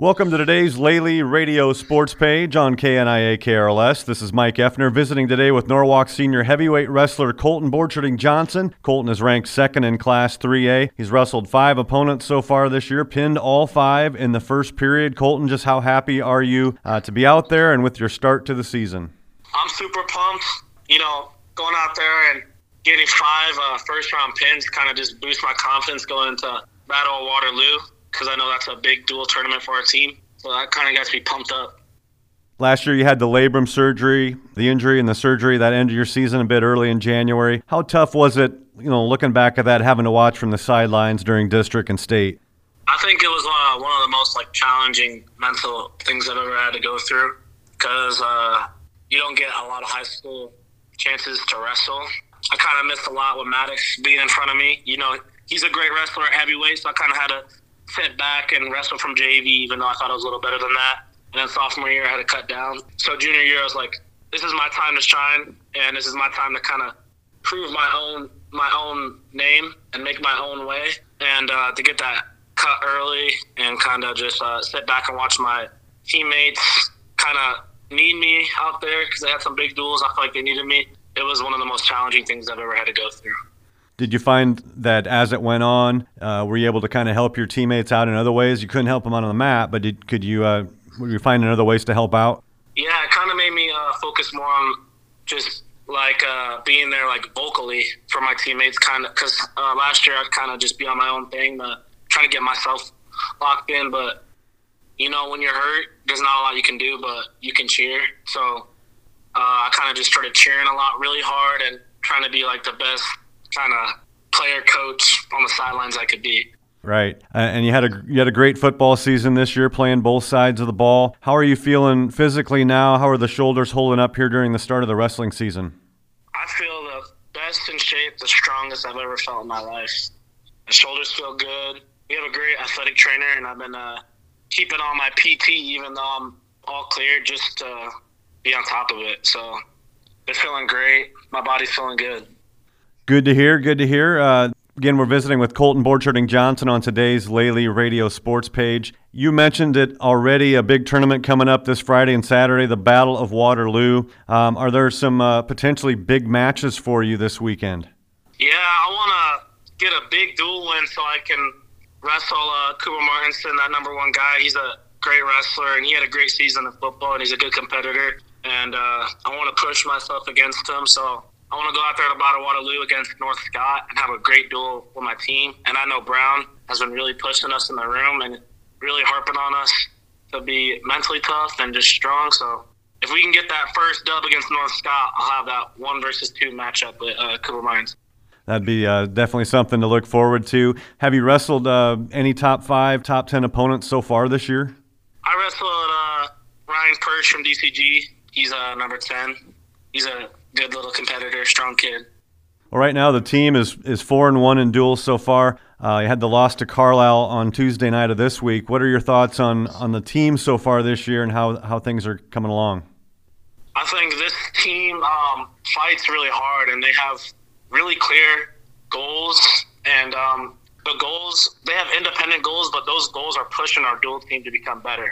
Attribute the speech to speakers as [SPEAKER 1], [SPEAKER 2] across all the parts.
[SPEAKER 1] Welcome to today's Lely Radio Sports page on KNIA KRLS. This is Mike Effner visiting today with Norwalk senior heavyweight wrestler Colton Borcherding Johnson. Colton is ranked second in Class 3A. He's wrestled 5 opponents so far this year, pinned all 5 in the first period. Colton, just how happy are you to be out there and with your start to the season?
[SPEAKER 2] I'm super pumped. Going out there and getting 5 first-round pins kind of just boosts my confidence going into Battle of Waterloo, because I know that's a big dual tournament for our team. So that kind of gets me pumped up.
[SPEAKER 1] Last year you had the labrum surgery, the injury and the surgery that ended your season a bit early in January. How tough was it, looking back at that, having to watch from the sidelines during district and state?
[SPEAKER 2] I think it was one of the most challenging mental things I've ever had to go through, because you don't get a lot of high school chances to wrestle. I kind of missed a lot with Maddox being in front of me. He's a great wrestler at heavyweight, so I kind of had to sit back and wrestle from JV, even though I thought I was a little better than that. And then sophomore year, I had to cut down. So junior year, I was like, this is my time to shine, and this is my time to kind of prove my own name and make my own way. And to get that cut early and kind of just sit back and watch my teammates kind of need me out there because they had some big duels. I feel like they needed me. It was one of the most challenging things I've ever had to go through.
[SPEAKER 1] Did you find that as it went on, were you able to kind of help your teammates out in other ways? You couldn't help them out on the mat, but were you finding other ways to help out?
[SPEAKER 2] Yeah, it kind of made me focus more on just being there vocally for my teammates, kind of, because last year I'd kind of just be on my own thing, trying to get myself locked in. But when you're hurt, there's not a lot you can do, but you can cheer. So I kind of just started cheering a lot, really hard, and trying to be the best kind of player coach on the sidelines I could be.
[SPEAKER 1] Right. And you had a great football season this year, playing both sides of the ball. How are you feeling physically now? How are the shoulders holding up here during the start of the wrestling season?
[SPEAKER 2] I feel the best in shape, the strongest I've ever felt in my life. The shoulders feel good. We have a great athletic trainer, and I've been keeping on my PT even though I'm all clear, just to be on top of it. So they're feeling great. My body's feeling good.
[SPEAKER 1] Good to hear. Again, we're visiting with Colton Borcherding Johnson on today's Lely Radio Sports page. You mentioned it already, a big tournament coming up this Friday and Saturday, the Battle of Waterloo. Are there some potentially big matches for you this weekend?
[SPEAKER 2] Yeah, I want to get a big dual win so I can wrestle Cooper Martinson, that number 1 guy. He's a great wrestler, and he had a great season of football, and he's a good competitor. And I want to push myself against him, so I want to go out there to Battle of Waterloo against North Scott and have a great duel with my team. And I know Brown has been really pushing us in the room and really harping on us to be mentally tough and just strong. So if we can get that first dub against North Scott, I'll have that 1 versus 2 matchup with Cooper Mines.
[SPEAKER 1] That'd be definitely something to look forward to. Have you wrestled any top 5, top 10 opponents so far this year?
[SPEAKER 2] I wrestled Ryan Perch from DCG. He's number 10. He's a good little competitor, strong kid.
[SPEAKER 1] Well, right now the team is 4-1 in duels so far. You had the loss to Carlisle on Tuesday night of this week. What are your thoughts on the team so far this year and how things are coming along?
[SPEAKER 2] I think this team fights really hard, and they have really clear goals. And the goals, they have independent goals, but those goals are pushing our dual team to become better.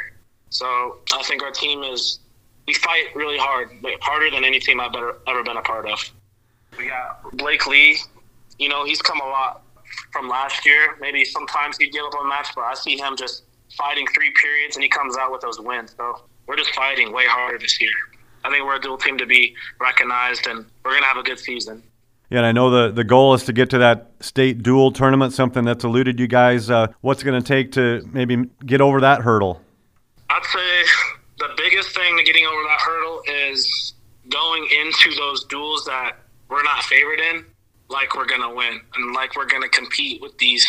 [SPEAKER 2] So I think our team we fight really hard, harder than any team I've ever been a part of. We got Blake Lee. He's come a lot from last year. Maybe sometimes he'd give up a match, but I see him just fighting 3 periods, and he comes out with those wins. So we're just fighting way harder this year. I think we're a dual team to be recognized, and we're going to have a good season.
[SPEAKER 1] Yeah, and I know the goal is to get to that state dual tournament, something that's eluded you guys. What's it going to take to maybe get over that hurdle?
[SPEAKER 2] I'd say the biggest thing to getting over that hurdle is going into those duels that we're not favored in, like we're going to win and like we're going to compete with these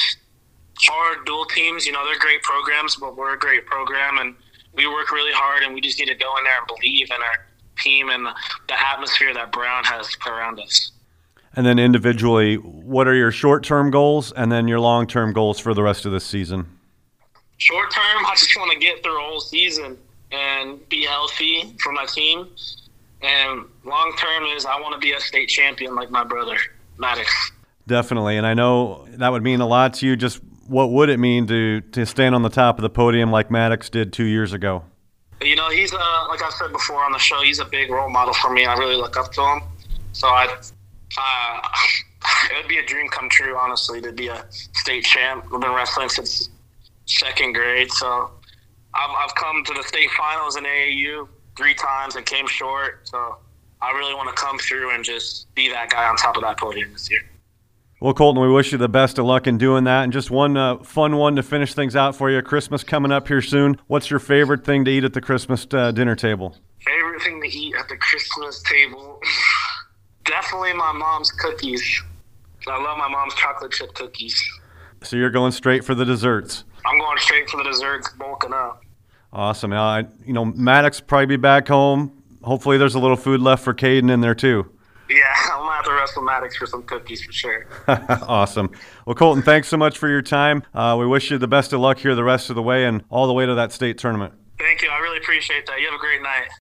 [SPEAKER 2] hard dual teams. They're great programs, but we're a great program, and we work really hard, and we just need to go in there and believe in our team and the atmosphere that Brown has put around us.
[SPEAKER 1] And then individually, what are your short-term goals and then your long-term goals for the rest of this season?
[SPEAKER 2] Short-term, I just want to get through a whole season and be healthy for my team. And long-term is I want to be a state champion like my brother, Maddox.
[SPEAKER 1] Definitely, and I know that would mean a lot to you. Just what would it mean to stand on the top of the podium like Maddox did 2 years ago?
[SPEAKER 2] You know, he's like I've said before on the show, he's a big role model for me. I really look up to him. So it would be a dream come true, honestly, to be a state champ. I've been wrestling since second grade, so I've come to the state finals in AAU 3 times and came short. So I really want to come through and just be that guy on top of that podium this year.
[SPEAKER 1] Well, Colton, we wish you the best of luck in doing that. And just one fun one to finish things out for you. Christmas coming up here soon. What's your favorite thing to eat at the Christmas dinner table?
[SPEAKER 2] Favorite thing to eat at the Christmas table? Definitely my mom's cookies. I love my mom's chocolate chip cookies.
[SPEAKER 1] So you're going straight for the desserts? I'm
[SPEAKER 2] going straight for the desserts, bulking up.
[SPEAKER 1] Awesome. Maddox will probably be back home. Hopefully there's a little food left for Caden in there too.
[SPEAKER 2] Yeah, I'm going to have to wrestle Maddox for some cookies for sure.
[SPEAKER 1] Awesome. Well, Colton, thanks so much for your time. We wish you the best of luck here the rest of the way and all the way to that state tournament.
[SPEAKER 2] Thank you. I really appreciate that. You have a great night.